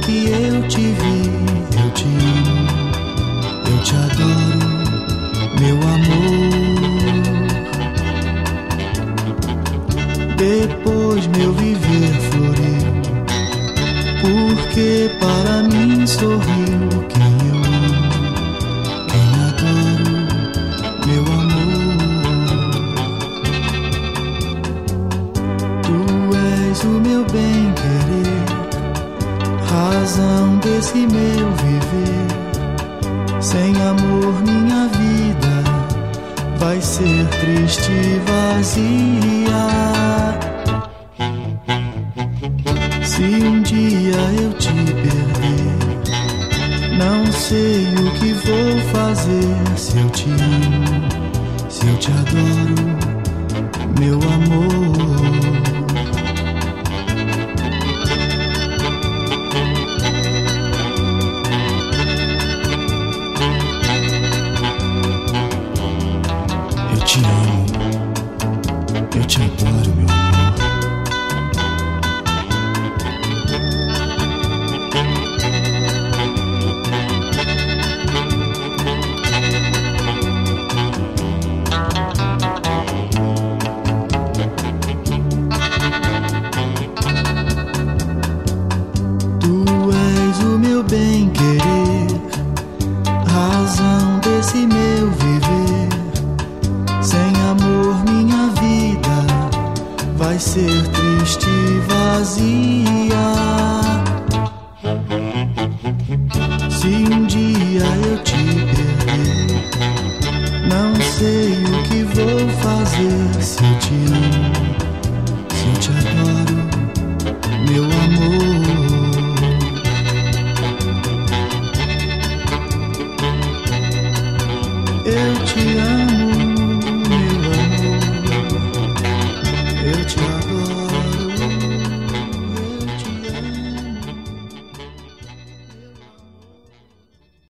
que eu te vi, eu te amo, eu te adoro, meu amor. Depois meu viver floriu, porque para mim sorriu quem eu amo, quem adoro, meu amor. Tu és o meu bem-querer, razão desse meu viver. Sem amor minha vida vai ser triste e vazia. Se um dia eu te perder, não sei o que vou fazer. Se eu te amo, se eu te adoro, meu amor. Eu te amo, eu te adoro, meu amor. Tu és o meu bem-querer, razão desse meu viver. Sem amor minha vida vai ser triste e vazia. Se um dia eu te perder, não sei o que vou fazer. Se eu te amo,